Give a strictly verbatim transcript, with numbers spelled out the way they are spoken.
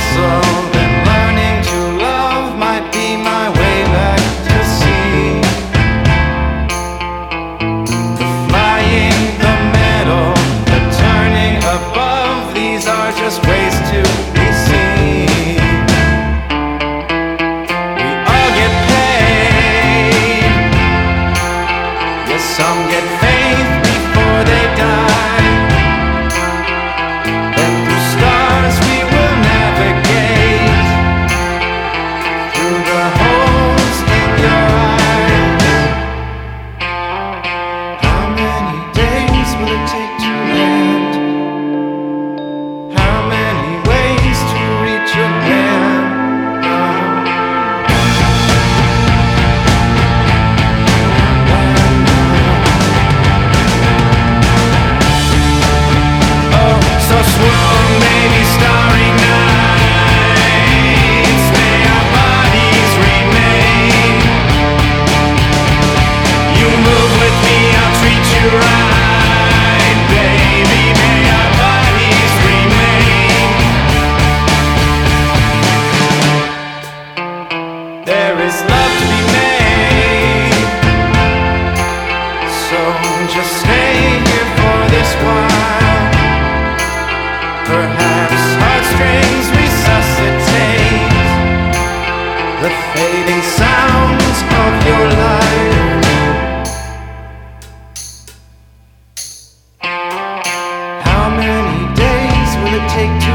vessel, then learning to love might be my way back to sea. The flying, the metal, the turning above, these are just ways to be seen. We all get paid. Yes, some get faith before they die. Then through stars we will navigate, through the holes in your eyes. How many days will it take to land? How many ways to reach your land? Oh, so swoon, baby, starry nights, may our bodies remain. You move with me, I'll treat you right, baby, may our bodies remain. There is love to be made, so just stay here for this while. Perhaps heartstrings resuscitate the fading sounds of your life. How many days will it take to